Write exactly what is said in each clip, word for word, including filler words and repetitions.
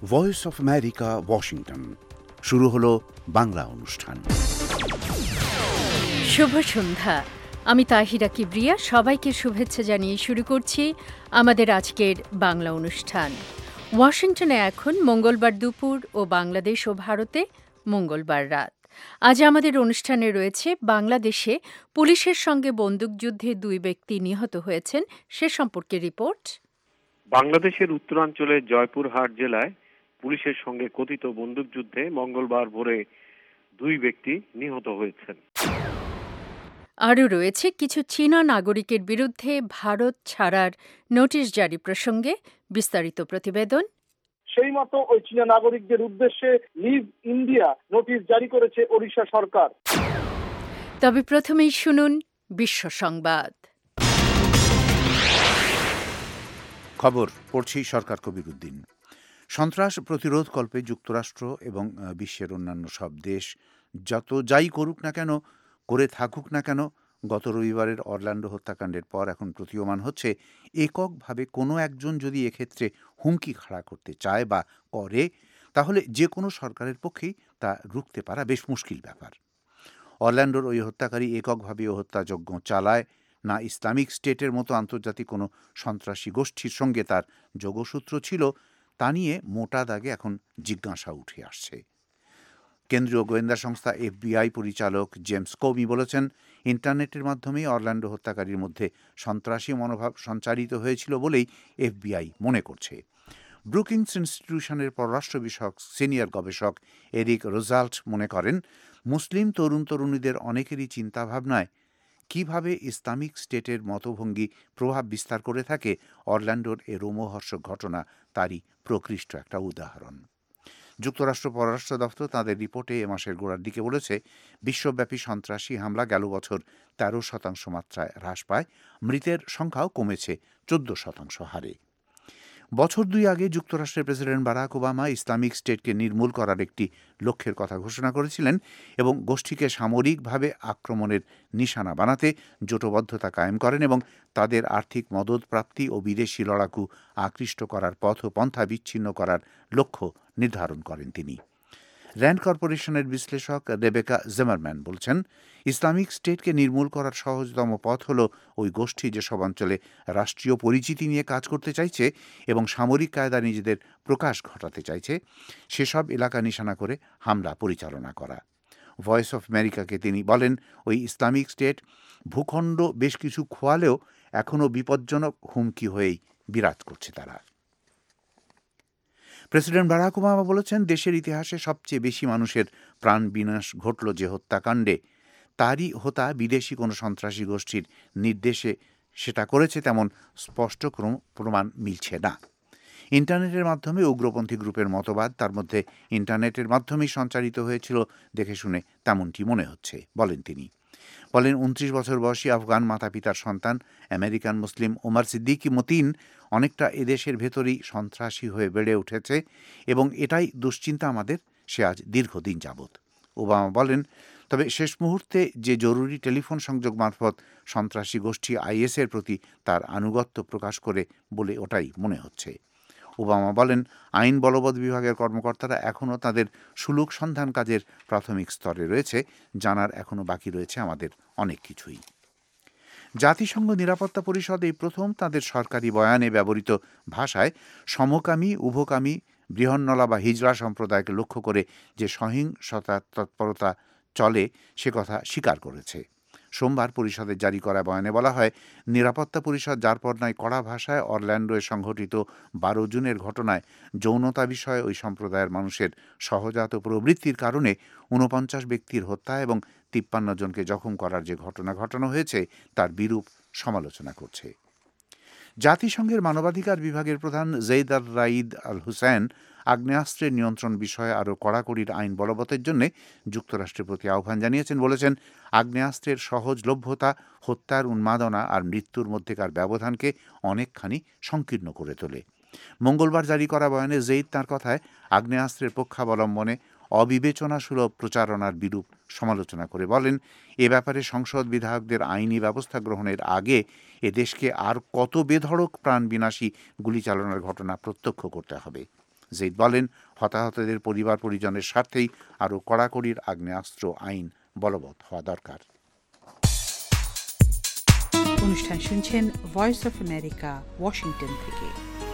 Voice of America, Washington. শুরু হলো বাংলা অনুষ্ঠান। শুভ সন্ধ্যা। আমি তাহিরা কিবরিয়া, সবাইকে শুভেচ্ছা জানিয়ে শুরু করছি আমাদের আজকের বাংলা অনুষ্ঠান। ওয়াশিংটনে এখন মঙ্গলবার দুপুর ও বাংলাদেশ ও ভারতে মঙ্গলবার রাত। আজ আমাদের অনুষ্ঠানে রয়েছে বাংলাদেশে পুলিশের সঙ্গে বন্দুকযুদ্ধে দুই ব্যক্তি নিহত হয়েছেন সে সম্পর্কে রিপোর্ট। বাংলাদেশের উত্তরাঞ্চলের জয়পুরহাট জেলায় পুলিশের সঙ্গে কথিত বন্দুকযুদ্ধে মঙ্গলবার ভোরে দুই ব্যক্তি নিহত হয়েছেন। আরও রয়েছে কিছু চীনা নাগরিকের বিরুদ্ধে ভারত ছাড়ার নোটিশ জারি প্রসঙ্গে বিস্তারিত প্রতিবেদন। সেই মতো ওই চীনা নাগরিকদের উদ্দেশ্যে লিভ ইন্ডিয়া নোটিশ জারি করেছে ওড়িশা সরকার। তবে প্রথমেই শুনুন বিশ্ব সংবাদ। খবর পড়ছি সরকার কবিরউদ্দিন। সন্ত্রাস প্রতিরোধ কল্পে যুক্তরাষ্ট্র এবং বিশ্বের অন্যান্য সব দেশ যত যাই করুক না কেন, করে থাকুক না কেন, গত রবিবারের অরল্যান্ডো হত্যাকাণ্ডের পর এখন প্রতীয়মান হচ্ছে এককভাবে কোনো একজন যদি এক্ষেত্রে হুমকি খাড়া করতে চায় বা করে, তাহলে যে কোনো সরকারের পক্ষেই তা রুখতে পারা বেশ মুশকিল ব্যাপার। অরল্যান্ডোর ওই হত্যাকারী এককভাবে ও হত্যাযজ্ঞ চালায় না ইসলামিক স্টেটের মতো আন্তর্জাতিক কোনো সন্ত্রাসী গোষ্ঠীর সঙ্গে তার যোগসূত্র ছিল, তা নিয়ে মোটা দাগে এখন জিজ্ঞাসা উঠে আসছে। কেন্দ্রীয় গোয়েন্দা সংস্থা এফবিআই পরিচালক জেমস কোমি বলেছেন, ইন্টারনেটের মাধ্যমেই অরল্যান্ডো হত্যাকারীর মধ্যে সন্ত্রাসী মনোভাব সঞ্চারিত হয়েছিল বলেই এফবিআই মনে করছে। ব্রুকিংস ইনস্টিটিউশনের পররাষ্ট্র বিষয়ক সিনিয়র গবেষক এরিক রোজাল্ট মনে করেন, মুসলিম তরুণ তরুণীদের অনেকেরই চিন্তাভাবনায় কিভাবে ইসলামিক স্টেটের মতভঙ্গি প্রভাব বিস্তার করে থাকে অরল্যান্ডোর এ রোমহর্ষক ঘটনা তারই প্রকৃষ্ট একটা উদাহরণ। যুক্তরাষ্ট্র পররাষ্ট্র দপ্তর তাদের রিপোর্টে এ মাসের গোড়ার দিকে বলেছে, বিশ্বব্যাপী সন্ত্রাসী হামলা গেল বছর তেরো শতাংশ মাত্রায় হ্রাস পায়, মৃতের সংখ্যাও কমেছে চোদ্দ শতাংশ হারে। বছর দুই আগে যুক্তরাষ্ট্রের প্রেসিডেন্ট বারাক ওবামা ইসলামিক স্টেটকে নির্মূল করার একটি লক্ষ্যের কথা ঘোষণা করেছিলেন এবং গোষ্ঠীকে সামরিকভাবে আক্রমণের নিশানা বানাতে জোটবদ্ধতা কায়েম করেন এবং তাদের আর্থিক মদত প্রাপ্তি ও বিদেশি লড়াকু আকৃষ্ট করার পথ ও পন্থা বিচ্ছিন্ন করার লক্ষ্য নির্ধারণ করেন তিনি। র্যান্ড কর্পোরেশনের বিশ্লেষক রেবেকা জেমারম্যান বলছেন, ইসলামিক স্টেটকে নির্মূল করার সহজতম পথ হল ওই গোষ্ঠী যেসব অঞ্চলে রাষ্ট্রীয় পরিচিতি নিয়ে কাজ করতে চাইছে এবং সামরিক কায়দা নিজেদের প্রকাশ ঘটাতে চাইছে, সেসব এলাকা নিশানা করে হামলা পরিচালনা করা। ভয়েস অফ আমেরিকাকে তিনি বলেন, ওই ইসলামিক স্টেট ভূখণ্ড বেশ কিছু খোয়ালেও এখনও বিপজ্জনক হুমকি হয়েই বিরাজ করছে তারা। প্রেসিডেন্ট বারাক ওবামা বলেছেন, দেশের ইতিহাসে সবচেয়ে বেশি মানুষের প্রাণ বিনাশ ঘটল যে হত্যাকাণ্ডে, তারই হোতা বিদেশি কোনো সন্ত্রাসী গোষ্ঠীর নির্দেশে সেটা করেছে তেমন স্পষ্ট প্রমাণ মিলছে না। ইন্টারনেটের মাধ্যমে উগ্রপন্থী গ্রুপের মতবাদ তার মধ্যে ইন্টারনেটের মাধ্যমেই সঞ্চারিত হয়েছিল দেখে শুনে তেমনটি মনে হচ্ছে বলেন তিনি। বলেন, উনত্রিশ বছর বয়সী আফগান মাতা পিতার সন্তান American Muslim Omar Siddiqui Mateen অনেকটা এদেশের ভেতরেই সন্ত্রাসী হয়ে বেড়ে উঠেছে এবং এটাই দুশ্চিন্তা আমাদের, সে আজ দীর্ঘদিন যাবৎ। ওবামা বলেন, তবে শেষ মুহূর্তে যে জরুরি টেলিফোন সংযোগ মারফত সন্ত্রাসী গোষ্ঠী আইএসের প্রতি তার আনুগত্য প্রকাশ করে বলে ওটাই মনে হচ্ছে। ওবামা বলেন, আইন বলবৎ বিভাগের কর্মকর্তারা এখনও তাদের সুলুক সন্ধান কাজের প্রাথমিক স্তরে রয়েছে, জানার এখনও বাকি রয়েছে আমাদের অনেক কিছুই। জাতিসংঘ নিরাপত্তা পরিষদ এই প্রথম তাদের সরকারি বয়ানে ব্যবহৃত ভাষায় সমকামী, উভকামী, বৃহন্নলা বা হিজড়া সম্প্রদায়কে লক্ষ্য করে যে সহিংসতা তৎপরতা চলে সে কথা স্বীকার করেছে। সোমবার পরিষদের জারি করা বয়ানে বলা হয়, নিরাপত্তা পরিষদ যার পর নয় কড়া ভাষায় অরল্যান্ডোয় সংঘটিত বারো জুনের ঘটনায় যৌনতা বিষয়ে ওই সম্প্রদায়ের মানুষের সহজাত প্রবৃত্তির কারণে ঊনপঞ্চাশ ব্যক্তির হত্যা এবং তিপ্পান্ন জনকে জখম করার যে ঘটনা ঘটানো হয়েছে তার বিরূপ সমালোচনা করছে। জাতিসংঘের মানবাধিকার বিভাগের প্রধান জেইদ আর রাইদ আল হুসেন আগ্নেয়াস্ত্রের নিয়ন্ত্রণ বিষয়ে আরও কড়াকড়ির আইন বলবতের জন্য যুক্তরাষ্ট্রের প্রতি আহ্বান জানিয়েছেন। বলেছেন, আগ্নেয়াস্ত্রের সহজলভ্যতা হত্যার উন্মাদনা আর মৃত্যুর মধ্যেকার ব্যবধানকে অনেকখানি সংকীর্ণ করে তোলে। মঙ্গলবার জারি করা বয়ানে জেইদ তাঁর কথায় আগ্নেয়াস্ত্রের পক্ষাবলম্বনে অবিবেচনাসুলভ প্রচারণার বিরূপ সমালোচনা করে বলেন, এ ব্যাপারে সংসদ বিধায়কদের আইনি ব্যবস্থা গ্রহণের আগে এ দেশকে আর কত বেধড়ক প্রাণ বিনাশী গুলি চালানোর ঘটনা প্রত্যক্ষ করতে হবে। জেইদ বলেন, হতাহতদের পরিবার পরিজনের স্বার্থেই আরও কড়াকড়ির আগ্নেয়াস্ত্র আইন বলবৎ হওয়া দরকার। অনুষ্ঠান শুনছেন ভয়েস অফ আমেরিকা, ওয়াশিংটন থেকে।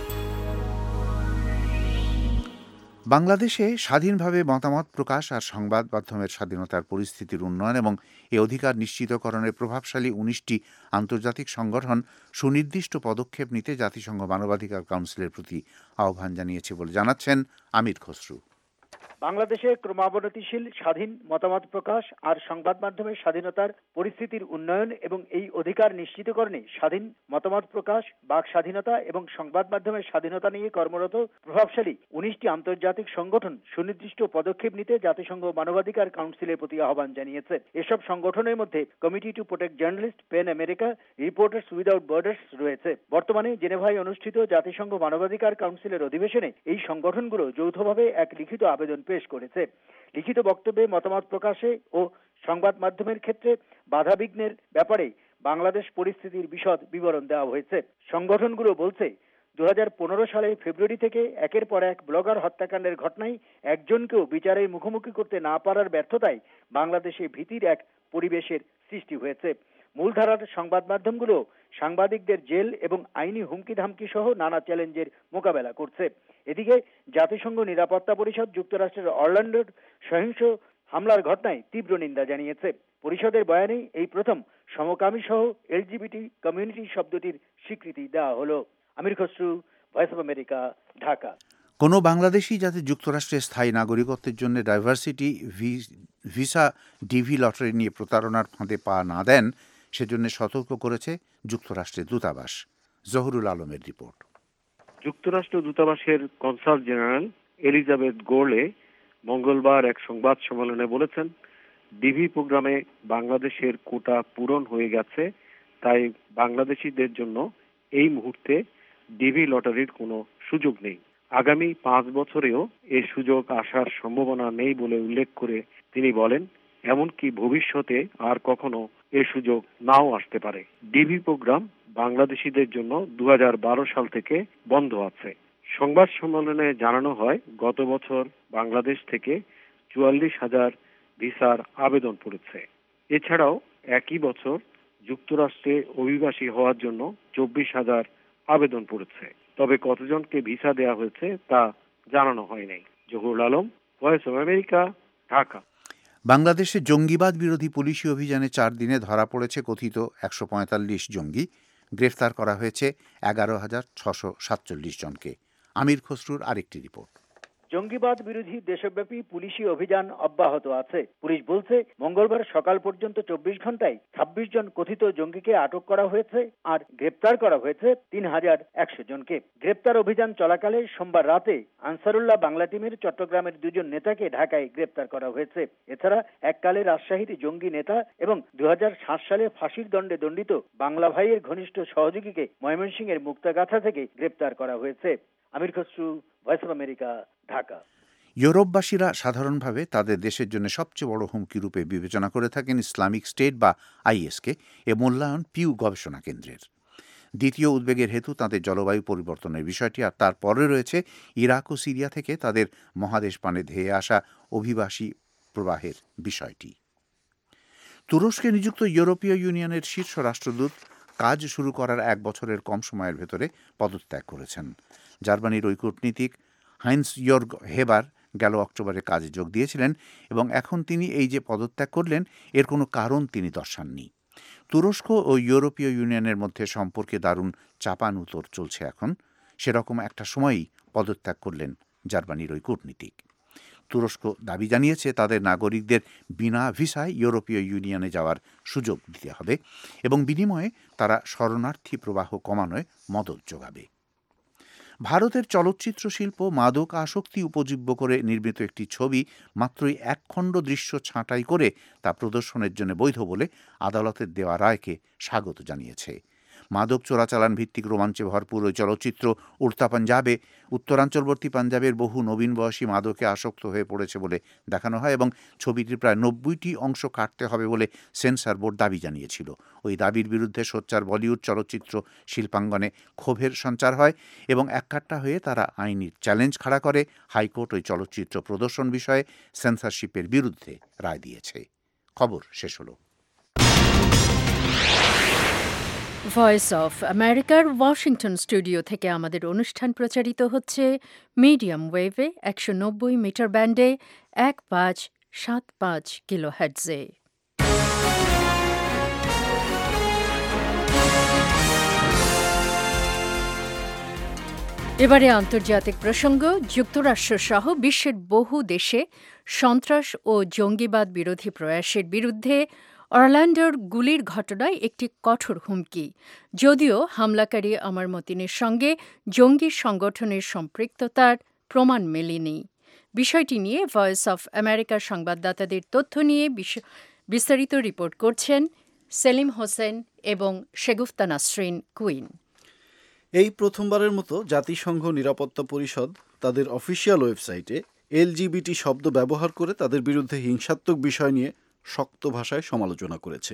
বাংলাদেশে স্বাধীনভাবে মতামত প্রকাশ আর সংবাদ মাধ্যমের স্বাধীনতার পরিস্থিতির উন্নয়ন এবং এ অধিকার নিশ্চিতকরণে প্রভাবশালী উনিশটি আন্তর্জাতিক সংগঠন সুনির্দিষ্ট পদক্ষেপ নিতে জাতিসংঘ মানবাধিকার কাউন্সিলের প্রতি আহ্বান জানিয়েছে বলে জানাচ্ছেন আমির খসরু। বাংলাদেশে ক্রমাবনতিশীল স্বাধীন মতামত প্রকাশ আর সংবাদ মাধ্যমের স্বাধীনতার পরিস্থিতির উন্নয়ন এবং এই অধিকার নিশ্চিতকরণে স্বাধীন মতামত প্রকাশ, বাক স্বাধীনতা এবং সংবাদ মাধ্যমের স্বাধীনতা নিয়ে কর্মরত প্রভাবশালী উনিশটি আন্তর্জাতিক সংগঠন সুনির্দিষ্ট পদক্ষেপ নিতে জাতিসংঘ মানবাধিকার কাউন্সিলের প্রতি আহ্বান জানিয়েছে। এসব সংগঠনের মধ্যে committee to protect journalists, PEN America, reporters without borders রয়েছে। বর্তমানে জেনেভায় অনুষ্ঠিত জাতিসংঘ মানবাধিকার কাউন্সিলের অধিবেশনে এই সংগঠনগুলো যৌথভাবে এক লিখিত আবেদন পেশ করেছে। লিখিত বক্তব্যে মতামত প্রকাশে ও সংবাদ মাধ্যমের ক্ষেত্রে বাধাবিঘ্নের ব্যাপারে বাংলাদেশ পরিস্থিতির বিশদ বিবরণ দেওয়া হয়েছে। সংগঠনগুলো বলছে, দু হাজার পনেরো সালে ফেব্রুয়ারি থেকে একের পর এক ব্লগার হত্যাকাণ্ডের ঘটনায় একজনকেও বিচারের মুখোমুখি করতে না পারার ব্যর্থতায় বাংলাদেশে ভীতির এক পরিবেশের সৃষ্টি হয়েছে। মূলধারার সংবাদ মাধ্যমগুলো সাংবাদিকদের জেল এবং আইনি হুমকি ধামকি সহ নানা চ্যালেঞ্জের মোকাবেলা করছে। এদিকে জাতিসংঘ নিরাপত্তা পরিষদ যুক্তরাষ্ট্রের অরল্যান্ডোর সহিংস হামলার ঘটনায় তীব্র নিন্দা জানিয়েছে। পরিষদের বয়ানে এই প্রথম সমকামী সহ এলজিবিটি কমিউনিটি শব্দটির স্বীকৃতি দেওয়া হলো। Amir Khasru, voice of America, Dhaka. কোনো বাংলাদেশি যাতে যুক্তরাষ্ট্রের স্থায়ী নাগরিকত্বের জন্য ডাইভার্সিটি ভিসা ডিভি লটারি নিয়ে প্রতারণার ফাঁদে পা না দেন সেজন্য সতর্ক করেছে যুক্তরাষ্ট্রের দূতাবাস। জহুরুল আলমের রিপোর্ট। যুক্তরাষ্ট্র দূতাবাসের কনসাল জেনারেল এলিজাবেথ গোরলে মঙ্গলবার এক সংবাদ সম্মেলনে বলেছেন, ডিভি প্রোগ্রামে বাংলাদেশের কোটা পূরণ হয়ে গেছে, তাই বাংলাদেশিদের জন্য এই মুহূর্তে ডিভি লটারির কোনো সুযোগ নেই। আগামী পাঁচ বছরেও এ সুযোগ আসার সম্ভাবনা নেই বলে উল্লেখ করে তিনি বলেন, এমনকি ভবিষ্যতে আর কখনো এ সুযোগ নাও আসতে পারে। ডিভি প্রোগ্রাম বাংলাদেশিদের জন্য দু হাজার বারো সাল থেকে বন্ধ আছে। সংবাদ সম্মেলনে জানানো হয়, গত বছর বাংলাদেশ থেকে চুয়াল্লিশ হাজার ভিসার আবেদন পড়েছে। এছাড়াও একই বছর যুক্তরাষ্ট্রে অভিবাসী হওয়ার জন্য চব্বিশ হাজার আবেদন পড়েছে। তবে কতজনকে ভিসা দেওয়া হয়েছে তা জানানো হয় নাই। Zahurul Alam, voice of America, Dhaka. বাংলাদেশে জঙ্গিবাদ বিরোধী পুলিশি অভিযানে চার দিনে ধরা পড়েছে কথিত একশো পঁয়তাল্লিশ জঙ্গি। গ্রেফতার করা হয়েছে এগারো হাজার ছশো সাতচল্লিশ জনকে। আমির খসরুর আরেকটি রিপোর্ট। জঙ্গিবাদ বিরোধী দেশব্যাপী পুলিশি অভিযান অব্যাহত আছে। পুলিশ বলছে, মঙ্গলবার সকাল পর্যন্ত চব্বিশ ঘন্টায় ছাব্বিশ জন কথিত জঙ্গিকে আটক করা হয়েছে আর গ্রেপ্তার করা হয়েছে তিন হাজার একশো জনকে। গ্রেপ্তার অভিযান চলাকালে সোমবার রাতে আনসারুল্লাহ বাংলা টিমের চট্টগ্রামের দুজন নেতাকে ঢাকায় গ্রেপ্তার করা হয়েছে। এছাড়া এককালে রাজশাহীর জঙ্গি নেতা এবং দু হাজার সাত সালে ফাঁসির দণ্ডে দণ্ডিত বাংলা ভাইয়ের ঘনিষ্ঠ সহযোগীকে ময়মনসিংহের মুক্তাগাথা থেকে গ্রেপ্তার করা হয়েছে। Amir Khasru, voice of America, Dhaka. ইউরোপবাসীরা সাধারণভাবে তাদের দেশের জন্য সবচেয়ে বড় হুমকি রূপে বিবেচনা করে থাকেন ইসলামিক স্টেট বা আইএসকে। এ মূল্যায়ন পিউ গবেষণা কেন্দ্রের। দ্বিতীয় উদ্বেগের হেতু তাদের জলবায়ু পরিবর্তনের বিষয়টি, আর তারপরে রয়েছে ইরাক ও সিরিয়া থেকে তাদের মহাদেশ পানে ধেয়ে আসা অভিবাসী প্রবাহের বিষয়টি। তুরস্কে নিযুক্ত ইউরোপীয় ইউনিয়নের শীর্ষ রাষ্ট্রদূত কাজ শুরু করার এক বছরের কম সময়ের ভেতরে পদত্যাগ করেছেন। জার্মানির ওই কূটনীতিক হাইন্স ইয়র্গ হেবার গেল অক্টোবরে কাজে যোগ দিয়েছিলেন এবং এখন তিনি এই যে পদত্যাগ করলেন এর কোনো কারণ তিনি দর্শাননি। তুরস্ক ও ইউরোপীয় ইউনিয়নের মধ্যে সম্পর্কে দারুণ চাপানুতর চলছে এখন। সেরকম একটা সময়ই পদত্যাগ করলেন জার্মানির ওই কূটনীতিক। তুরস্ক দাবি জানিয়েছে তাদের নাগরিকদের বিনা ভিসায় ইউরোপীয় ইউনিয়নে যাওয়ার সুযোগ দিতে হবে এবং বিনিময়ে তারা শরণার্থী প্রবাহ কমানোয় মদত যোগাবে। ভারতের চলচ্চিত্র শিল্প মাদক আসক্তি উপজীব্য করে নির্মিত একটি ছবি মাত্রই এক খণ্ড দৃশ্য ছাঁটাই করে তা প্রদর্শনের জন্য বৈধ বলে আদালতের দেওয়া রায়কে স্বাগত জানিয়েছে মাদক চোরাচালান ভিত্তিক রোমাঞ্চে ভরপুর ওই চলচ্চিত্র উড়তা পাঞ্জাবে উত্তরাঞ্চলবর্তী পাঞ্জাবের বহু নবীন বয়সী মাদকে আসক্ত হয়ে পড়েছে বলে দেখানো হয় এবং ছবিটির প্রায় নব্বইটি অংশ কাটতে হবে বলে সেন্সর বোর্ড দাবি জানিয়েছিল। ওই দাবির বিরুদ্ধে সোচ্চার বলিউড চলচ্চিত্র শিল্পাঙ্গনে ক্ষোভের সঞ্চার হয় এবং এককাট্টা হয়ে তারা আইনি চ্যালেঞ্জ খাড়া করে। হাইকোর্ট ওই চলচ্চিত্র প্রদর্শন বিষয়ে সেন্সরশিপের বিরুদ্ধে রায় দিয়েছে। খবর শেষ হলো। ভয়েস অফ আমেরিকার ওয়াশিংটন স্টুডিও থেকে আমাদের অনুষ্ঠান প্রচারিত হচ্ছে মিডিয়াম ওয়েভে একশো নব্বই মিটার ব্যান্ডে এক পাঁচ সাত পাঁচ কিলো হার্টজে। এবারে আন্তর্জাতিক প্রসঙ্গ। যুক্তরাষ্ট্রসহ বিশ্বের বহু দেশে সন্ত্রাস ও জঙ্গিবাদ বিরোধী প্রয়াসের বিরুদ্ধে অরল্যান্ডোর গুলির ঘটনায় একটি কঠোর হুমকি। যদিও হামলাকারী আমার মতিনের সঙ্গে জঙ্গি সংগঠনের সম্পৃক্ততার প্রমাণ মেলেনি। বিষয়টি নিয়ে ভয়েস অফ আমেরিকার সংবাদদাতাদের তথ্য নিয়ে বিস্তারিত রিপোর্ট করছেন সেলিম হোসেন এবং শেগুফতা নাসরিন কুইন। এই প্রথমবারের মতো জাতিসংঘ নিরাপত্তা পরিষদ তাদের অফিসিয়াল ওয়েবসাইটে এলজিবিটি শব্দ ব্যবহার করে তাদের বিরুদ্ধে হিংসাত্মক বিষয় নিয়ে শক্ত ভাষায় সমালোচনা করেছে।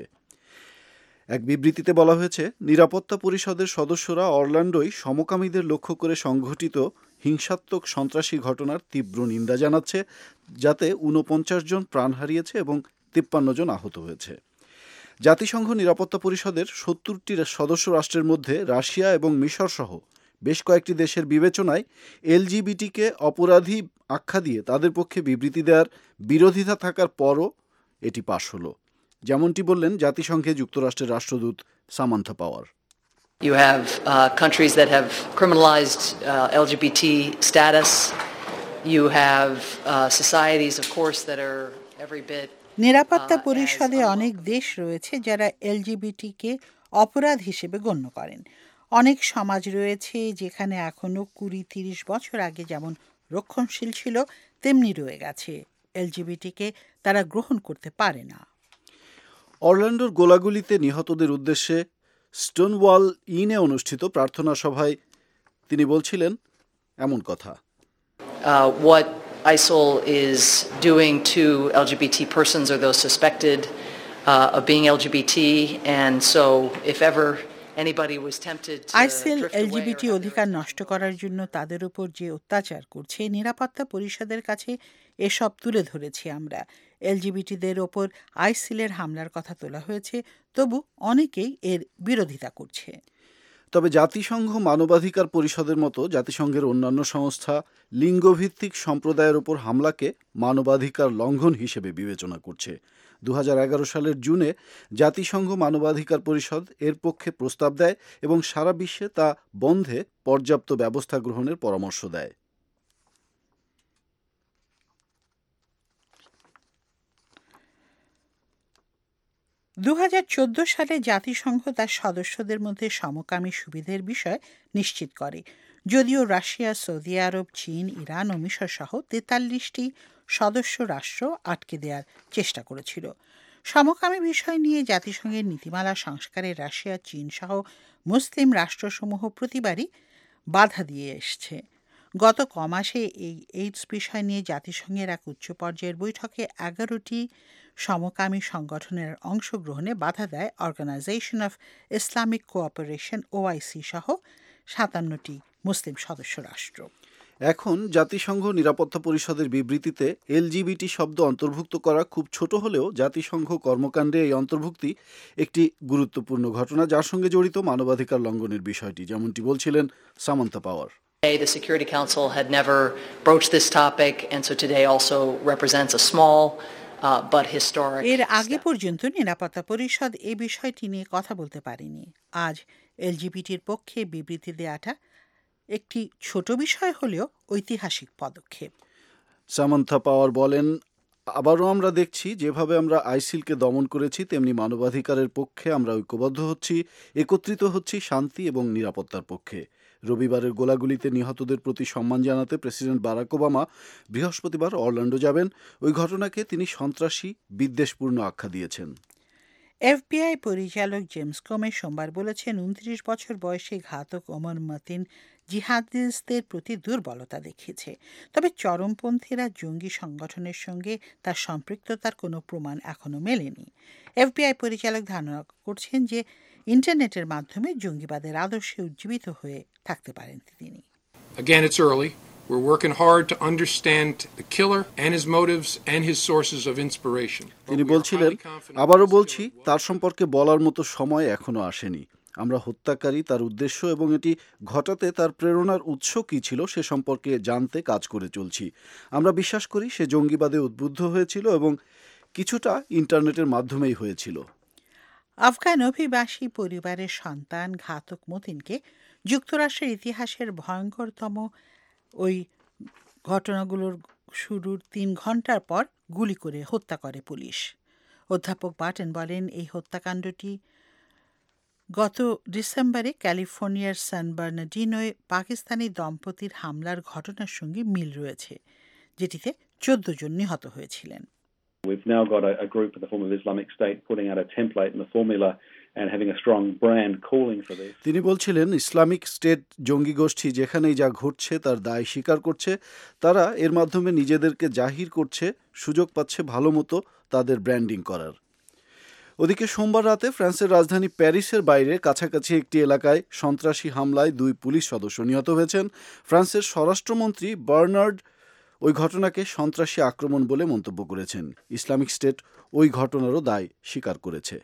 এক বিবৃতিতে বলা হয়েছে, নিরাপত্তা পরিষদের সদস্যরা অরল্যান্ডোয় সমকামীদের লক্ষ্য করে সংঘটিত হিংসাত্মক সন্ত্রাসী ঘটনার তীব্র নিন্দা জানাচ্ছে, যাতে ঊনপঞ্চাশ জন প্রাণ হারিয়েছে এবং তিপ্পান্ন জন আহত হয়েছে। জাতিসংঘ নিরাপত্তা পরিষদের সত্তরটি সদস্য রাষ্ট্রের মধ্যে রাশিয়া এবং মিশর সহ বেশ কয়েকটি দেশের বিবেচনায় এলজিবিটিকে অপরাধী আখ্যা দিয়ে তাদের পক্ষে বিবৃতি দেওয়ার বিরোধিতা থাকার পরও এটি পাশ হলো। যেমনটি বললেন জাতিসংঘে যুক্তরাষ্ট্রের রাষ্ট্রদূত Samantha Power. You have uh, countries that have criminalized uh, L G B T status. You have uh, societies, of course, that are every bit নিরাপত্তা পরিষদে অনেক দেশ রয়েছে যারা এলজিবিটিকে অপরাধ হিসেবে গণ্য করেন। অনেক সমাজ রয়েছে যেখানে এখনো কুড়ি তিরিশ বছর আগে যেমন রক্ষণশীল ছিল তেমনি রয়ে গেছে। এলজিবিটিকে তারা গ্রহণ করতে পারে না। অরল্যান্ডোর গোলাগুলিতে নিহতদের উদ্দেশ্যে স্টোনওয়াল ইনে অনুষ্ঠিত প্রার্থনা সভায় তিনি বলছিলেন এমন কথা। Uh, what I S I L is doing to L G B T persons or those suspected uh, of being L G B T, and so if ever anybody was tempted to ISIL drift away or LGBT have অধিকার their নষ্ট করার জন্য তাদের উপর যে অত্যাচার করছে, নিরাপত্তা পরিষদের কাছে এসব তুলে ধরেছি আমরা। এলজিবিটিদের ওপর আইসিলের হামলার কথা তোলা হয়েছে, তবু অনেকেই এর বিরোধিতা করছে। তবে জাতিসংঘ মানবাধিকার পরিষদের মতো জাতিসংঘের অন্যান্য সংস্থা লিঙ্গভিত্তিক সম্প্রদায়ের ওপর হামলাকে মানবাধিকার লঙ্ঘন হিসেবে বিবেচনা করছে। দু হাজার এগারো সালের জুনে জাতিসংঘ মানবাধিকার পরিষদ এর পক্ষে প্রস্তাব দেয় এবং সারা বিশ্বে তা বন্ধে পর্যাপ্ত ব্যবস্থা গ্রহণের পরামর্শ দেয়। দু হাজার চোদ্দ সালে জাতিসংঘ তার সদস্যদের মধ্যে সমকামী সুবিধের বিষয় নিশ্চিত করে, যদিও রাশিয়া, সৌদি আরব, চীন, ইরান ও মিশর সহ তেতাল্লিশটি সদস্য রাষ্ট্র আটকে দেওয়ার চেষ্টা করেছিল। সমকামী বিষয় নিয়ে জাতিসংঘের নীতিমালা সংস্কারে রাশিয়া, চীন সহ মুসলিম রাষ্ট্রসমূহ প্রতিবারই বাধা দিয়ে এসছে। গত কমাসে এই এইডস বিষয় নিয়ে জাতিসংঘের এক উচ্চ পর্যায়ের বৈঠকে এগারোটি সমকামী সংগঠনের অংশগ্রহণে বাধা দেয় organisation of Islamic cooperation OIC সহ সাতান্নটি মুসলিম সদস্য রাষ্ট্র। এখন জাতিসংঘ নিরাপত্তা পরিষদের বিবৃতিতে এলজিবিটি শব্দ অন্তর্ভুক্ত করা খুব ছোট হলেও জাতিসংঘ কর্মকাণ্ডে এই অন্তর্ভুক্তি একটি গুরুত্বপূর্ণ ঘটনা, যার সঙ্গে জড়িত মানবাধিকার লঙ্ঘনের বিষয়টি, যেমনটি বলছিলেন Samantha Power. The Security Council had never broached this topic, and so today also represents a small uh, but historic এর আগে step. পর্যন্ত নিরাপত্তা পরিষদ এই বিষয়টি নিয়ে কথা বলতে পারেনি। আজ এলজিবিটির পক্ষে বিবৃতি দেওয়াটা একটি ছোট বিষয় হলেও ঐতিহাসিক পদক্ষেপ। সামান্থা পাওয়ার বলেন, আবারও আমরা দেখছি যেভাবে আমরা আইসিলকে দমন করেছি তেমনি মানবাধিকারের পক্ষে আমরা ঐক্যবদ্ধ হচ্ছি, একত্রিত হচ্ছি শান্তি এবং নিরাপত্তার পক্ষে। রবিবারের গোলাগুলিতে নিহতদের প্রতি সম্মান জানাতে প্রেসিডেন্ট বারাক ওবামা বৃহস্পতিবার অরল্যান্ডো যাবেন। ওই ঘটনাকে তিনি সন্ত্রাসী, বিদ্বেষপূর্ণ আখ্যা দিয়েছেন। এফবিআই পরিচালক জেমস কোমে সোমবার বলেছেন উনত্রিশ বছর বয়সী ঘাতক ওমর মতিন জিহাদিস্টদের প্রতি দুর্বলতা দেখিয়েছে, তবে চরমপন্থীরা জঙ্গি সংগঠনের সঙ্গে তার সম্পৃক্ততার কোনো প্রমাণ এখনো মেলেনি। এফবিআই পরিচালক ধারণা করছেন যে ইন্টারনেটের মাধ্যমে জঙ্গিবাদের আদর্শে উজ্জীবিত হয়ে থাকতে পারেন তিনি। Again, it's early. We're working hard to understand the killer and his motives and his sources of inspiration. তিনি বলছিলেন, আবারও বলছি, তার সম্পর্কে বলার মতো সময় এখনো আসেনি। আমরা হত্যাকারী, তার উদ্দেশ্য এবং এটি ঘটাতে তার প্রেরণার উৎস কী ছিল সে সম্পর্কে জানতে কাজ করে চলছি। আমরা বিশ্বাস করি সে জঙ্গিবাদে উদ্বুদ্ধ হয়েছিল এবং কিছুটা ইন্টারনেটের মাধ্যমেই হয়েছিল। আফগান অভিবাসী পরিবারের সন্তান ঘাতক মতিনকে যুক্তরাষ্ট্রের ইতিহাসের ভয়ঙ্করতম ওই ঘটনাগুলোর শুরুর তিন ঘন্টার পর গুলি করে হত্যা করে পুলিশ। অধ্যাপক বার্টন বলেন, এই হত্যাকাণ্ডটি গত ডিসেম্বরে ক্যালিফোর্নিয়ার সান বার্নার্ডিনোয় পাকিস্তানি দম্পতির হামলার ঘটনার সঙ্গে মিল রয়েছে, যেটিতে চোদ্দ জন নিহত হয়েছিলেন। We've now got a, a group in the form of Islamic State putting out a template and a formula and having a strong brand calling for this. তিনি বলছিলেন, ইসলামিক স্টেট জঙ্গি গোষ্ঠী যেখানেই যা ঘটছে তার দায় স্বীকার করছে, তারা এর মাধ্যমে নিজেদেরকে জাহির করছে, সুযোগ পাচ্ছে ভালো মতো তাদের ব্র্যান্ডিং করার। ওদিকে সোমবার রাতে ফ্রান্সের রাজধানী প্যারিসের বাইরে কাছাকাছি একটি এলাকায় সন্ত্রাসী হামলায় দুই পুলিশ সদস্য নিহত হয়েছেন। ফ্রান্সের স্বরাষ্ট্রমন্ত্রী বার্নার্ড ওই ঘটনাকে সন্ত্রাসী আক্রমণ বলে মন্তব্য করেছেন। ইসলামিক স্টেট ওই ঘটনারও দায় স্বীকার করেছে।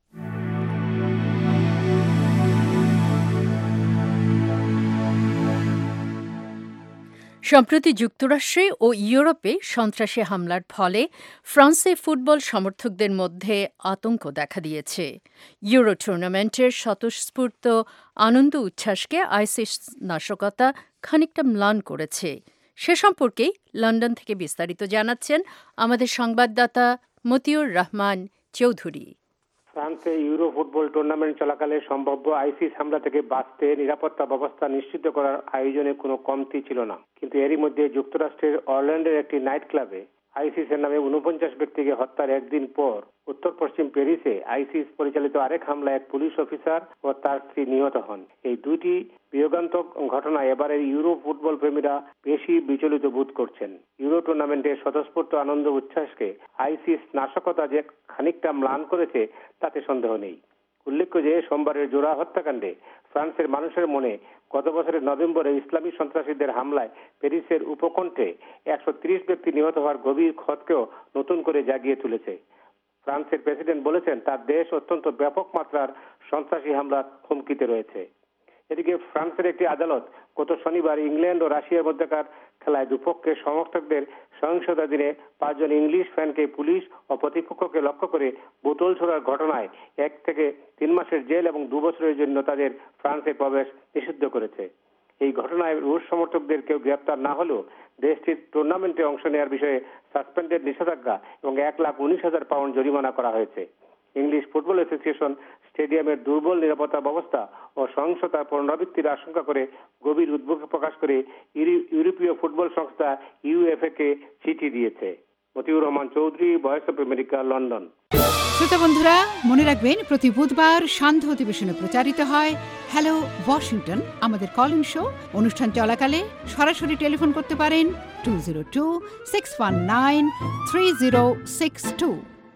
সম্প্রতি যুক্তরাষ্ট্রে ও ইউরোপে সন্ত্রাসী হামলার ফলে ফ্রান্সে ফুটবল সমর্থকদের মধ্যে আতঙ্ক দেখা দিয়েছে। ইউরো টুর্নামেন্টের স্বতঃস্ফূর্ত আনন্দ উচ্ছ্বাসকে আইসিস নাশকতা খানিকটা ম্লান করেছে। সে সম্পর্কেই লন্ডন থেকে বিস্তারিত জানাচ্ছেন আমাদের সংবাদদাতা মতিউর রহমান চৌধুরী। ফ্রান্সে ইউরো ফুটবল টুর্নামেন্ট চলাকালে সম্ভাব্য আইসিস হামলা থেকে বাঁচতে নিরাপত্তা ব্যবস্থা নিশ্চিত করার আয়োজনে কোনো কমতি ছিল না, কিন্তু এরই মধ্যে যুক্তরাষ্ট্রের অরল্যান্ডের একটি নাইট ক্লাবে আইসিসের নামে উনপঞ্চাশ ব্যক্তিকে হত্যার একদিন পর উত্তর পশ্চিম প্যারিসে আইসিস পরিচালিত আরেক হামলায় এক পুলিশ অফিসার ও তার স্ত্রী নিহত হন। এই দুইটি বিয়োগান্তক ঘটনা এবারের ইউরো ফুটবল প্রেমীরা বেশি বিচলিত বোধ করছেন। ইউরো টুর্নামেন্টের স্বতঃস্ফূর্ত আনন্দ উচ্ছ্বাসকে আইসিস নাশকতা যে খানিকটা ম্লান করেছে তাতে সন্দেহ নেই। উল্লেখ্য যে সোমবারের জোড়া হত্যাকাণ্ডে ফ্রান্সের মানুষের মনে গত বছরের নভেম্বরে ইসলামী সন্ত্রাসীদের হামলায় প্যারিসের উপকণ্ঠে একশো ত্রিশ ব্যক্তি নিহত হওয়ার গভীর ক্ষতকেও নতুন করে জাগিয়ে তুলেছে। ফ্রান্সের প্রেসিডেন্ট বলেছেন তার দেশ অত্যন্ত ব্যাপক মাত্রার সন্ত্রাসী হামলার হুমকিতে রয়েছে। এদিকে ফ্রান্সের একটি আদালত গত শনিবার ইংল্যান্ড ও রাশিয়ার মধ্যকার খেলায় দুপক্ষের সমর্থকদের সহিংসতার দিনে পাঁচজন ইংলিশ ফ্যানকে পুলিশ ও প্রতিপক্ষকে লক্ষ্য করে বোতল ছোড়ার ঘটনায় এক থেকে তিন মাসের জেল এবং দু বছরের জন্য তাদের ফ্রান্সে প্রবেশ নিষিদ্ধ করেছে। এই ঘটনায় রুশ সমর্থকদের কেউ গ্রেপ্তার না হলেও দেশটির টুর্নামেন্টে অংশ নেওয়ার বিষয়ে সাসপেন্ডেড নিষেধাজ্ঞা এবং এক লাখ উনিশ হাজার পাউন্ড জরিমানা করা হয়েছে। ইংলিশ ফুটবল অ্যাসোসিয়েশন স্টেডিয়ামের দুর্বল নিরাপত্তা ব্যবস্থা ও সহিংসতার পুনরাবৃত্তির আশঙ্কা করে গভীর উদ্বেগ প্রকাশ করে ইউরোপীয় ফুটবল সংস্থা ইউএফএ কে চিঠি দিয়েছে। Motiur Rahman Chowdhury, voice of America, London. শ্রোতা বন্ধুরা, মনে রাখবেন প্রতি বুধবার সান্ধ্য অধিবেশনে প্রচারিত হয় হ্যালো ওয়াশিংটন আমাদের কলিং শো। অনুষ্ঠান চলাকালে সরাসরি টেলিফোন করতে পারেন two zero two six one nine three zero six two.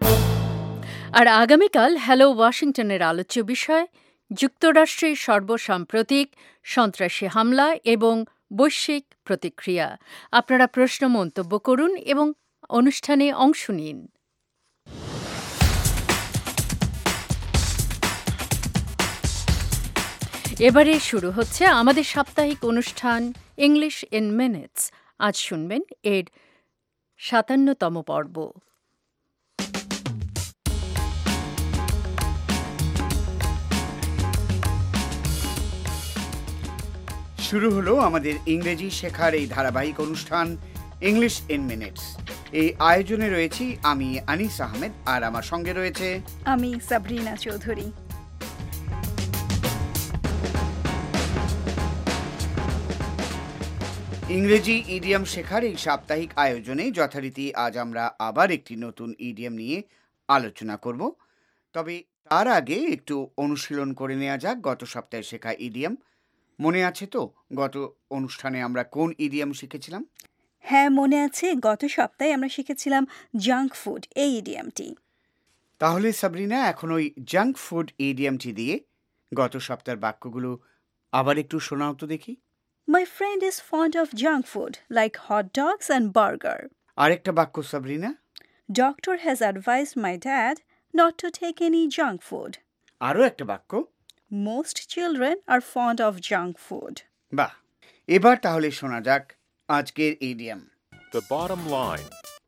আর আগামীকাল হ্যালো ওয়াশিংটনের আলোচ্য বিষয় যুক্তরাষ্ট্রের সর্বসাম্প্রতিক সন্ত্রাসী হামলা এবং বৈশ্বিক প্রতিক্রিয়া। আপনারা প্রশ্ন মন্তব্য করুন এবং অনুষ্ঠানে অংশ নিন। এবারে শুরু হচ্ছে আমাদের সাপ্তাহিক অনুষ্ঠান ইংলিশ ইন মিনিটস। আজ শুনবেন এর সাতান্নতম পর্ব। শুরু হলো আমাদের ইংরেজি শেখার এই ধারাবাহিক অনুষ্ঠান ইংলিশ ইন মিনিটস। এই আয়োজনে রয়েছি আমি আনিস আহমেদ, আর আমার সঙ্গে রয়েছে আমি সাবরিনা চৌধুরী। ইংরেজি ইডিয়ম শেখার এই সাপ্তাহিক আয়োজনে যথারীতি আজ আমরা আবার একটি নতুন ইডিয়ম নিয়ে আলোচনা করব। তবে তার আগে একটু অনুশীলন করে নেওয়া যাক গত সপ্তাহে শেখা ইডিয়াম। মনে আছে তো গত অনুষ্ঠানে আমরা কোন ইডিয়াম শিখেছিলাম? হ্যাঁ, মনে আছে। গত সপ্তাহে আমরা শিখেছিলাম জাঙ্ক ফুড, এই ইডিয়ামটি। তাহলে সাবরিনা, এখন ওই জাঙ্ক ফুড ইডিয়ামটি দিয়ে গত সপ্তাহের বাক্যগুলো আবার একটু শোনাও তো দেখি। My friend is fond of junk food, like hot dogs and burger. আরেকটা বাক্য Sabrina. Doctor has advised my dad not to take any junk food. আরও একটা বাক্য। Most children are fond of junk food. বাহ, এবার তাহলে শোনা যাক আজকের ইডিয়াম। The bottom line.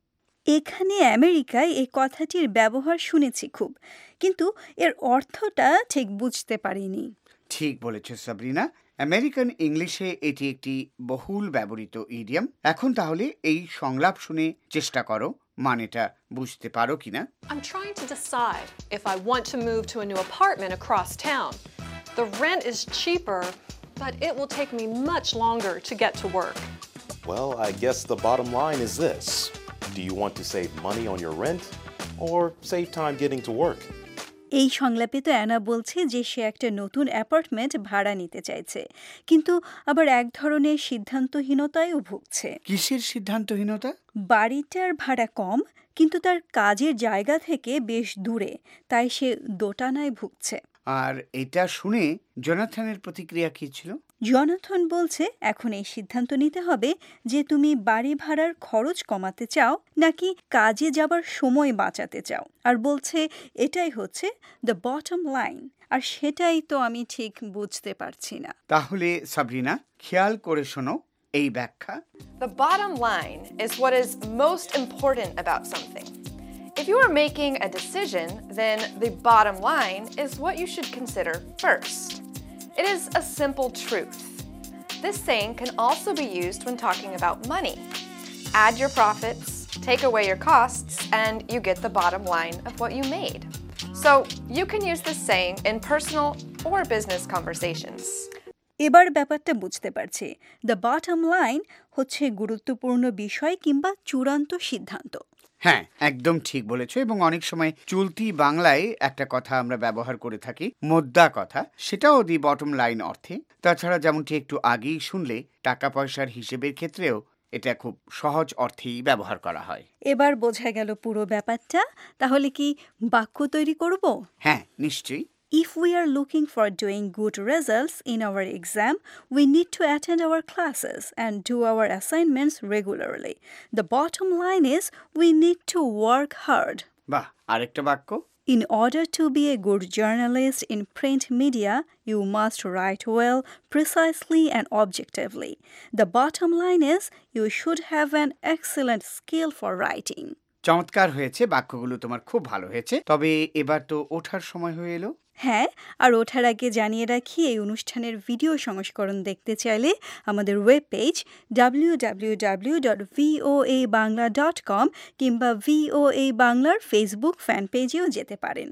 এখানে আমেরিকায় এই কথাটির ব্যবহার শুনেছি খুব, কিন্তু এর অর্থটা ঠিক বুঝতে পারিনি। ঠিক বলেছ সাবরিনা, আমেরিকান ইংলিশে এটি একটি বহুল ব্যবহৃত ইডিয়াম। এখন তাহলে এই সংলাপ শুনে চেষ্টা করো মানেটা বুঝতে পারো কিনা। I'm trying to decide if I want to move to a new apartment across town. The rent is cheaper, but it will take me much longer to get to work. Well, I guess the bottom line is this. Do you want to save money on your rent or save time getting to work? এই সংলাপে তো Anna বলছে যে সে একটা নতুন apartment ভাড়া নিতে চাইছে, কিন্তু আবার এক ধরনের সিদ্ধান্তহীনতায়ও ভুগছে। কিসের সিদ্ধান্তহীনতা? বাড়িটার ভাড়া কম, কিন্তু তার কাজের জায়গা থেকে বেশ দূরে, তাই সে দোটানায় ভুগছে। আর এটা শুনে জোনাথনের প্রতিক্রিয়া কি ছিল? জোনাথন বলছে এখন এই সিদ্ধান্ত নিতে হবে যে তুমি বাড়ি ভাড়ার খরচ কমাতে চাও নাকি কাজে যাবার সময় বাঁচাতে চাও, আর বলছে এটাই হচ্ছে দ্য বটম লাইন, আর সেটাই তো আমি ঠিক বুঝতে পারছি না। তাহলে সাবরিনা, খেয়াল করে শোনো এই ব্যাখ্যা। The bottom line is what is most important about something. If you are making a decision, then the bottom line is what you should consider first. It is a simple truth. This saying can also be used when talking about money. Add your profits, take away your costs, and you get the bottom line of what you made. So you can use this saying in personal or business conversations. এবার ব্যাপারটা বুঝতে পারছি। The bottom line হচ্ছে গুরুত্বপূর্ণ বিষয় কিংবা চূড়ান্ত সিদ্ধান্ত। হ্যাঁ, একদম ঠিক বলেছো। এবং অনেক সময় চলতি বাংলায় একটা কথা আমরা ব্যবহার করে থাকি, মোদ্দা কথা, সেটাও দি বটম লাইন অর্থে। তাছাড়া যেমনটি একটু আগেই শুনলে, টাকা পয়সার হিসেবের ক্ষেত্রেও এটা খুব সহজ অর্থেই ব্যবহার করা হয়। এবার বোঝা গেল পুরো ব্যাপারটা। তাহলে কি বাক্য তৈরি করব? হ্যাঁ, নিশ্চয়ই। If we are looking for doing good results in our exam, we need to attend our classes and do our assignments regularly. The bottom line is we need to work hard. বাহ, আরেকটা বাক্য। In order to be a good journalist in print media, you must write well, precisely and objectively. The bottom line is you should have an excellent skill for writing. চমৎকার হয়েছে, বাক্যগুলো তোমার খুব ভালো হয়েছে। তবে এবার তো ওঠার সময় হয়ে এলো। হ্যাঁ, আর ওঠার আগে জানিয়ে রাখি, এই অনুষ্ঠানের ভিডিও সংস্করণ দেখতে চাইলে আমাদের web page W W W dot V O A Bangla dot com কিংবা ভিওএ বাংলার ফেসবুক ফ্যান পেজেও যেতে পারেন।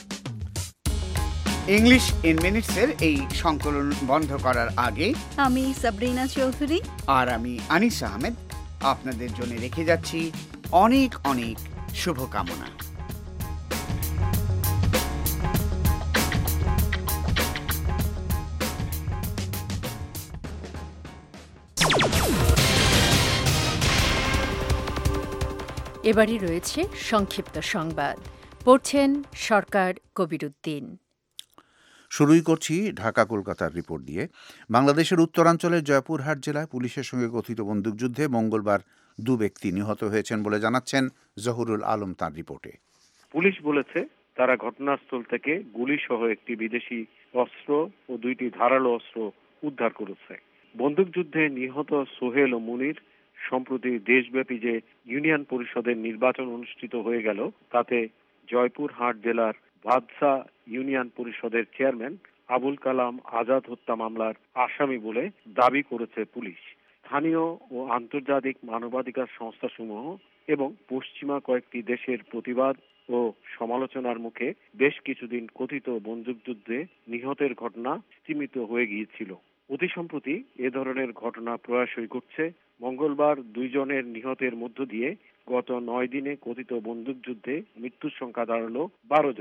ইংলিশ ইন মিনিটসের এই সংকলন বন্ধ করার আগে আমি সাবরিনা চৌধুরী আর আমি আনিস আহমেদ আপনাদের জন্য রেখে যাচ্ছি অনেক অনেক শুভকামনা। এবারই রয়েছে সংক্ষিপ্ত সংবাদ, পড়ছেন সরকার কবিরুদ্দিন। শুরুই করছি ঢাকা কলকাতার রিপোর্ট দিয়ে। বাংলাদেশের উত্তরাঞ্চলের জয়পুরহাট জেলায় পুলিশের সঙ্গে কথিত বন্দুকযুদ্ধে মঙ্গলবার দু ব্যক্তি নিহত হয়েছেন বলে জানাচ্ছেন জহুরুল আলম তার রিপোর্টে। পুলিশ বলেছে তারা ঘটনাস্থল থেকে গুলি সহ একটি বিদেশি অস্ত্র ও দুইটি ধারালো অস্ত্র উদ্ধার করেছে। বন্দুকযুদ্ধে নিহত সোহেল ও মুনির সম্প্রতি দেশব্যাপী যে ইউনিয়ন পরিষদের নির্বাচন অনুষ্ঠিত হয়ে গেল, তাতে জয়পুরহাট জেলার ভাদসা ইউনিয়ন পরিষদের চেয়ারম্যান আবুল কালাম আজাদ হত্যা মামলার আসামি বলে দাবি করেছে পুলিশ। স্থানীয় ও আন্তর্জাতিক মানবাধিকার সংস্থাসমূহ এবং পশ্চিমা কয়েকটি দেশের প্রতিবাদ ও সমালোচনার মুখে বেশ কিছুদিন কথিত বন্দুকযুদ্ধে নিহতের ঘটনা সীমিত হয়ে গিয়েছিল। অতি সম্প্রতি এ ধরনের ঘটনা প্রায়শই ঘটছে। মঙ্গলবার দুইজনের নিহতের মধ্য দিয়ে গত নয় দিনে কথিত বন্দুকযুদ্ধে মৃত্যুর সংখ্যা দাঁড়ালো বারো জনে।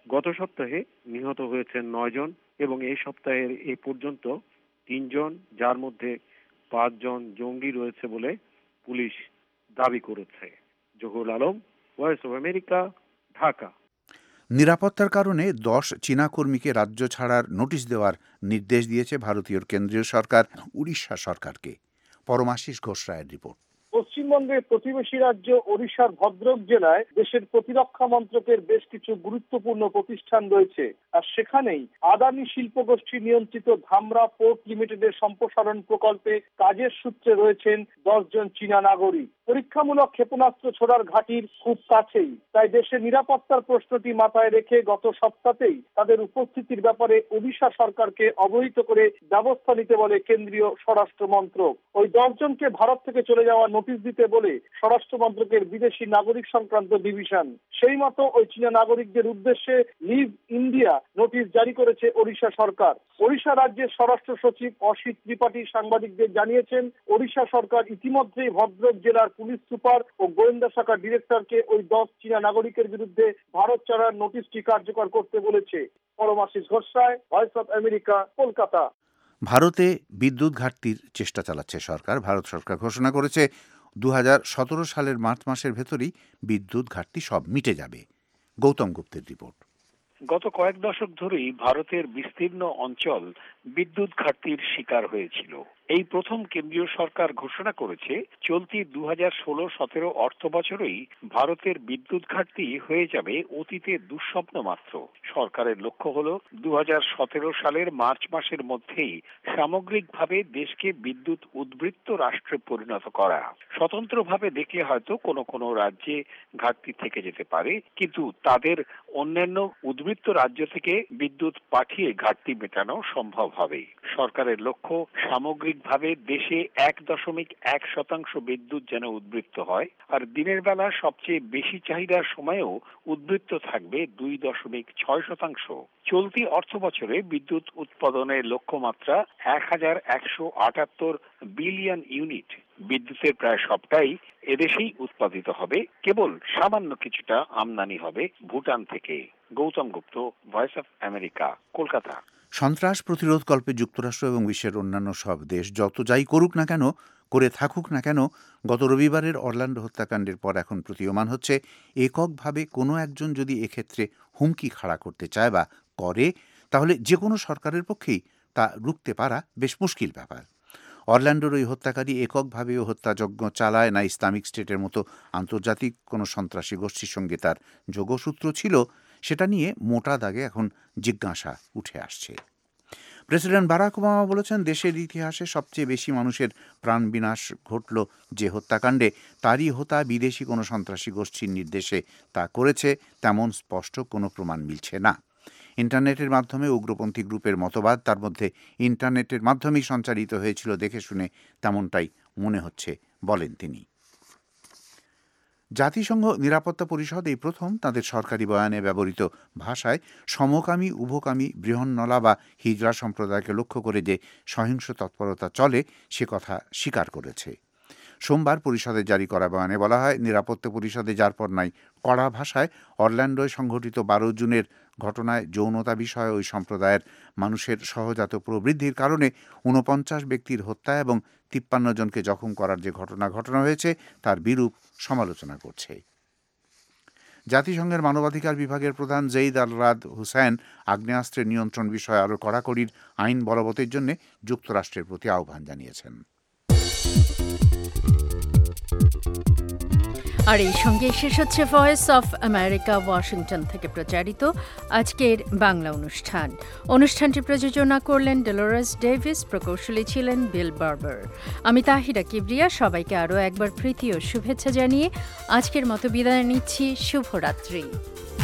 গত সপ্তাহে নিহত হয়েছেন নয় জন এবং এই সপ্তাহের এ পর্যন্ত তিনজন, যার মধ্যে পাঁচজন জঙ্গি রয়েছে বলে পুলিশ দাবি করেছে। Zahurul Alam, voice of America, Dhaka. নিরাপত্তার কারণে দশ চীনা কর্মীকে রাজ্য ছাড়ার নোটিশ দেওয়ার নির্দেশ দিয়েছে ভারতীয় কেন্দ্রীয় সরকার উড়িষ্যা সরকারকে। পরমাশিস ঘোষ রায়ের রিপোর্ট। পশ্চিমবঙ্গের প্রতিবেশী রাজ্য ওড়িশার ভদ্রক জেলায় দেশের প্রতিরক্ষা মন্ত্রকের বেশ কিছু গুরুত্বপূর্ণ প্রতিষ্ঠান রয়েছে, আর সেখানেই আদানি শিল্প গোষ্ঠী নিয়ন্ত্রিত ধামরা পোর্ট লিমিটেডের সম্প্রসারণ প্রকল্পে কাজের সূত্রে রয়েছেন দশ জন চীনা নাগরিক। পরীক্ষামূলক ক্ষেপণাস্ত্র ছোড়ার ঘাঁটির খুব কাছেই, তাই দেশের নিরাপত্তার প্রশ্নটি মাথায় রেখে গত সপ্তাহেই তাদের উপস্থিতির ব্যাপারে ওড়িশা সরকারকে অবহিত করে ব্যবস্থা নিতে বলে কেন্দ্রীয় স্বরাষ্ট্র মন্ত্রক। ওই দশজনকে ভারত থেকে চলে যাওয়ার নোটিশ দিতে বলে স্বরাষ্ট্র মন্ত্রকের বিদেশি নাগরিক সংক্রান্ত ডিভিশন। সেই মতো ওই চীনা নাগরিকদের উদ্দেশ্যে লিভ ইন্ডিয়া নোটিশ জারি করেছে ওড়িশা সরকার। ওড়িশা রাজ্যের স্বরাষ্ট্র সচিব অসিত ত্রিপাঠী সাংবাদিকদের জানিয়েছেন, ওড়িশা সরকার ইতিমধ্যেই ভদ্রক জেলার পুলিশ সুপার ও গোয়েন্দা শাখার ডিরেক্টরকে ওই দশ চীনা নাগরিকের বিরুদ্ধে ভারত ছাড়ার নোটিশটি কার্যকর করতে বলেছে। Paramashis Ghosh Roy, voice of America, Kolkata. ভারতে বিদ্যুৎ ঘাটতির চেষ্টা চালাচ্ছে সরকার। ভারত সরকার ঘোষণা করেছে দু হাজার সতেরো সালের মার্চ মাসের ভেতরেই বিদ্যুৎ ঘাটতি সব মিটে যাবে। গৌতম গুপ্তের রিপোর্ট। গত কয়েক দশক ধরেই ভারতের বিস্তীর্ণ অঞ্চল বিদ্যুৎ ঘাটতির শিকার হয়েছিল। এই প্রথম কেন্দ্রীয় সরকার ঘোষণা করেছে চলতি দু হাজার ষোলো সতেরো অর্থ বছরেই ভারতের বিদ্যুৎ ঘাটতি হয়ে যাবে অতীতের দুঃস্বপ্ন মাত্র। সরকারের লক্ষ্য হল দু হাজার সতেরো সালের মার্চ মাসের মধ্যেই সামগ্রিকভাবে দেশকে বিদ্যুৎ উদ্বৃত্ত রাষ্ট্রে পরিণত করা। স্বতন্ত্রভাবে দেখলে হয়তো কোনো কোনো রাজ্যে ঘাটতি থেকে যেতে পারে, কিন্তু তাদের অন্যান্য উদ্বৃত্ত রাজ্য থেকে বিদ্যুৎ পাঠিয়ে ঘাটতি মেটানো সম্ভব হবে। সরকারের লক্ষ্য সামগ্রিকভাবে দেশে এক দশমিক এক শতাংশ বিদ্যুৎ যেন উদ্বৃত্ত হয়, আর দিনের বেলা সবচেয়ে বেশি চাহিদার সময়েও উদ্বৃত্ত থাকবে দুই দশমিক ছয় শতাংশ। চলতি অর্থ বছরে বিদ্যুৎ উৎপাদনের লক্ষ্যমাত্রা এক হাজার একশো আটাত্তর বিলিয়ন ইউনিট। বিদ্যুতের প্রায় সবটাই এদেশেই উৎপাদিত হবে, কেবল সামান্য কিছুটা আমদানি হবে ভুটান থেকে। Gautam Gupta, voice of America, Kolkata. সন্ত্রাস প্রতিরোধকল্পে যুক্তরাষ্ট্র এবং বিশ্বের অন্যান্য সব দেশ যত যাই করুক না কেন, করে থাকুক না কেন, গত রবিবারের অরল্যান্ডো হত্যাকাণ্ডের পর এখন প্রতীয়মান হচ্ছে এককভাবে কোনো একজন যদি এক্ষেত্রে হুমকি খাড়া করতে চায় বা করে, তাহলে যে কোনো সরকারের পক্ষেই তা রুখতে পারা বেশ মুশকিল ব্যাপার। অরল্যান্ডোর ওই হত্যাকারী এককভাবে হত্যাযজ্ঞ চালায় না ইসলামিক স্টেটের মতো আন্তর্জাতিক কোনো সন্ত্রাসী গোষ্ঠীর সঙ্গে তার যোগসূত্র ছিল, সেটা নিয়ে মোটা দাগে এখন জিজ্ঞাসা উঠে আসছে। প্রেসিডেন্ট বারাক ওবামা বলেছেন, দেশের ইতিহাসে সবচেয়ে বেশি মানুষের প্রাণ বিনাশ ঘটল যে হত্যাকাণ্ডে, তারই হোতা বিদেশি কোনো সন্ত্রাসী গোষ্ঠীর নির্দেশে তা করেছে তেমন স্পষ্ট কোনো প্রমাণ মিলছে না। ইন্টারনেটের মাধ্যমে উগ্রপন্থী গ্রুপের মতবাদ তার মধ্যে ইন্টারনেটের মাধ্যমেই সঞ্চারিত হয়েছিল দেখে শুনে তেমনটাই মনে হচ্ছে বলেন তিনি। জাতিসংঘ নিরাপত্তা পরিষদ এই প্রথম তাদের সরকারি বয়ানে ব্যবহৃত ভাষায় সমকামী, উভকামী, বৃহন্নলা বা হিজড়া সম্প্রদায়কে লক্ষ্য করে যে সহিংস তৎপরতা চলে সে কথা স্বীকার করেছে। সোমবার পরিষদের জারি করা বয়ানে বলা হয়, নিরাপত্তা পরিষদে যার পর নাই কড়া ভাষায় অরল্যান্ডোয় সংঘটিত বারো জুনের ঘটনায় যৌনতা বিষয়ে ওই সম্প্রদায়ের মানুষের সহজাত প্রবৃদ্ধির কারণে ঊনপঞ্চাশ ব্যক্তির হত্যা এবং তিপ্পান্ন জনকে জখম করার যে ঘটনা ঘটনা হয়েছে তার বিরূপ সমালোচনা করছে। জাতিসংঘের মানবাধিকার বিভাগের প্রধান জঈদ আল রাদ হুসাইন আগ্নেয়াস্ত্রের নিয়ন্ত্রণ বিষয়ে আরও কড়াকড়ির আইন বলবতের জন্য যুক্তরাষ্ট্রের প্রতি আহ্বান জানিয়েছেন। আর এই সঙ্গে শেষ হচ্ছে ভয়েস অফ আমেরিকা ওয়াশিংটন থেকে প্রচারিত আজকের বাংলা অনুষ্ঠান। অনুষ্ঠানটি প্রযোজনা করলেন ডেলোরাস ডেভিস, প্রকৌশলী ছিলেন বিল বার্বার। আমি তাহিরা কিবরিয়া, সবাইকে আরও একবার প্রীতি ও শুভেচ্ছা জানিয়ে আজকের মতো বিদায় নিচ্ছি। শুভরাত্রি।